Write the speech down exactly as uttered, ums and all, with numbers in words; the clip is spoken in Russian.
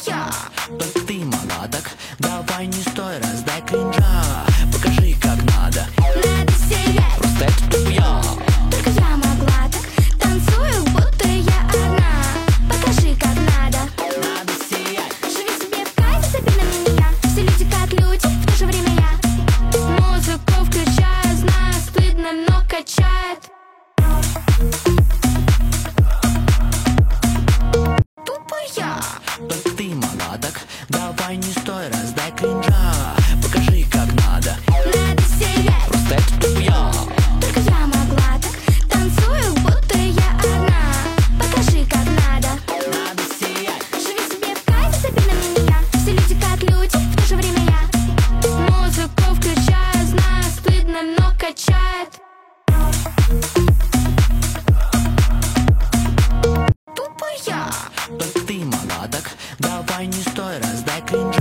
Тупая, только ты мала, так давай не стой, раздай кринжа. Покажи, как надо. Надо сиять, Просто это тупая. только я могла так. Танцую, будто я одна. Покажи, как надо. Надо сиять. Живи себе в кайф, забей на меня. Все люди как люди, в то же время я. Музыку включаю, знаю, стыдно, но качает. Тупая, только ты мала, так давай не стой, раздай кринжа. Покажи, как надо. Надо сиять, Просто это тупая. только я могла так. Танцую, будто я одна. Покажи, как надо. Надо сиять. Живи себе в кайф, забей на меня. Все люди как люди, в то же время я. Музыку включаю, знаю, стыдно, но качает. Тупая, только ты мала, так давай не стой, раздай кринжа.